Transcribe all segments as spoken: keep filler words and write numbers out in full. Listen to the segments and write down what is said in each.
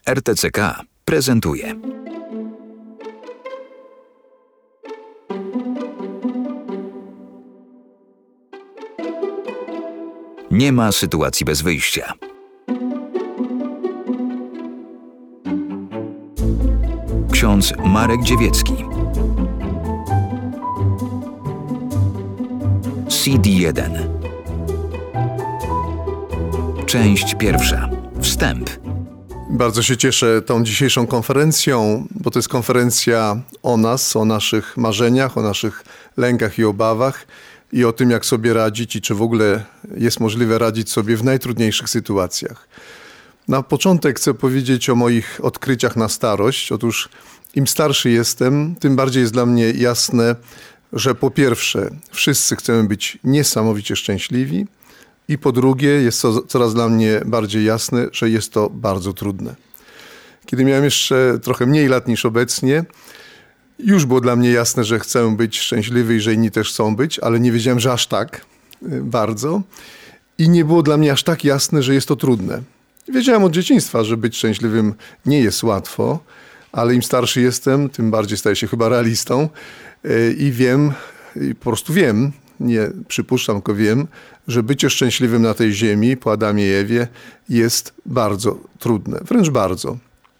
R T C K prezentuje. Nie ma sytuacji bez wyjścia. Ksiądz Marek Dziewiecki. C D jeden. Część pierwsza. Wstęp. Bardzo się cieszę tą dzisiejszą konferencją, bo to jest konferencja o nas, o naszych marzeniach, o naszych lękach i obawach i o tym, jak sobie radzić i czy w ogóle jest możliwe radzić sobie w najtrudniejszych sytuacjach. Na początek chcę powiedzieć o moich odkryciach na starość. Otóż im starszy jestem, tym bardziej jest dla mnie jasne, że po pierwsze wszyscy chcemy być niesamowicie szczęśliwi i po drugie jest to coraz dla mnie bardziej jasne, że jest to bardzo trudne. Kiedy miałem jeszcze trochę mniej lat niż obecnie, już było dla mnie jasne, że chcę być szczęśliwy i że inni też chcą być, ale nie wiedziałem, że aż tak bardzo i nie było dla mnie aż tak jasne, że jest to trudne. Wiedziałem od dzieciństwa, że być szczęśliwym nie jest łatwo, ale im starszy jestem, tym bardziej staję się chyba realistą i wiem, i po prostu wiem, nie przypuszczam, tylko wiem, że bycie szczęśliwym na tej ziemi po Adamie i Ewie jest bardzo trudne, wręcz bardzo.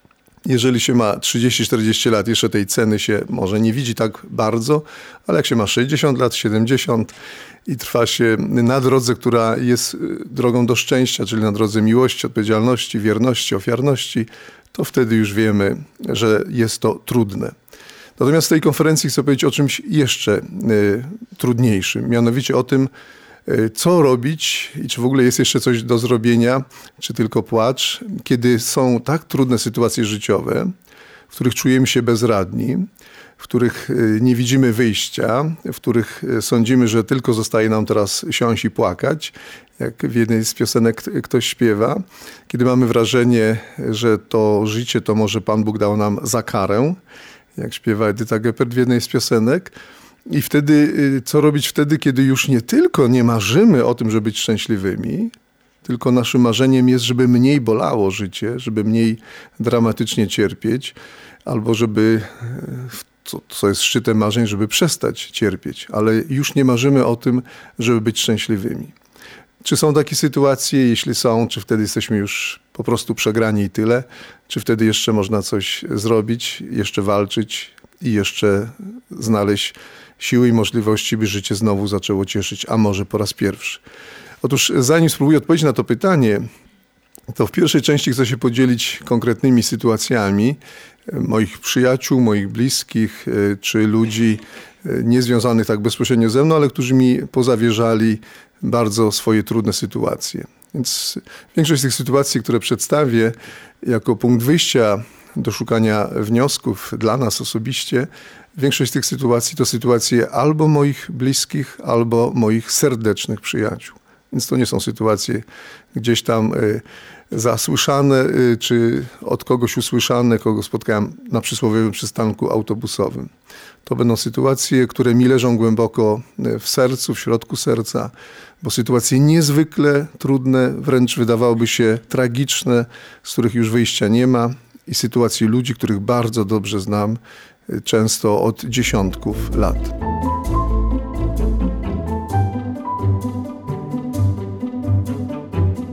Jeżeli się ma trzydzieści czterdzieści lat, jeszcze tej ceny się może nie widzi tak bardzo, ale jak się ma sześćdziesiąt lat, siedemdziesiąt i trwa się na drodze, która jest drogą do szczęścia, czyli na drodze miłości, odpowiedzialności, wierności, ofiarności, to wtedy już wiemy, że jest to trudne. Natomiast w tej konferencji chcę powiedzieć o czymś jeszcze y, trudniejszym, mianowicie o tym, y, co robić i czy w ogóle jest jeszcze coś do zrobienia, czy tylko płacz, kiedy są tak trudne sytuacje życiowe, w których czujemy się bezradni, w których y, nie widzimy wyjścia, w których y, sądzimy, że tylko zostaje nam teraz siąść i płakać, jak w jednej z piosenek ktoś śpiewa, kiedy mamy wrażenie, że to życie to może Pan Bóg dał nam za karę, jak śpiewa Edyta Geppert w jednej z piosenek. I wtedy, co robić wtedy, kiedy już nie tylko nie marzymy o tym, żeby być szczęśliwymi, tylko naszym marzeniem jest, żeby mniej bolało życie, żeby mniej dramatycznie cierpieć, albo żeby, co, co jest szczytem marzeń, żeby przestać cierpieć, ale już nie marzymy o tym, żeby być szczęśliwymi. Czy są takie sytuacje? Jeśli są, czy wtedy jesteśmy już po prostu przegrani i tyle? Czy wtedy jeszcze można coś zrobić, jeszcze walczyć i jeszcze znaleźć siły i możliwości, by życie znowu zaczęło cieszyć, a może po raz pierwszy? Otóż zanim spróbuję odpowiedzieć na to pytanie, to w pierwszej części chcę się podzielić konkretnymi sytuacjami moich przyjaciół, moich bliskich, czy ludzi niezwiązanych tak bezpośrednio ze mną, ale którzy mi pozawierzali bardzo swoje trudne sytuacje. Więc większość z tych sytuacji, które przedstawię jako punkt wyjścia do szukania wniosków dla nas osobiście, większość z tych sytuacji to sytuacje albo moich bliskich, albo moich serdecznych przyjaciół. Więc to nie są sytuacje gdzieś tam y, zasłyszane, y, czy od kogoś usłyszane, kogo spotkałem na przysłowiowym przystanku autobusowym. To będą sytuacje, które mi leżą głęboko w sercu, w środku serca, bo sytuacje niezwykle trudne, wręcz wydawałoby się tragiczne, z których już wyjścia nie ma i sytuacje ludzi, których bardzo dobrze znam, często od dziesiątków lat.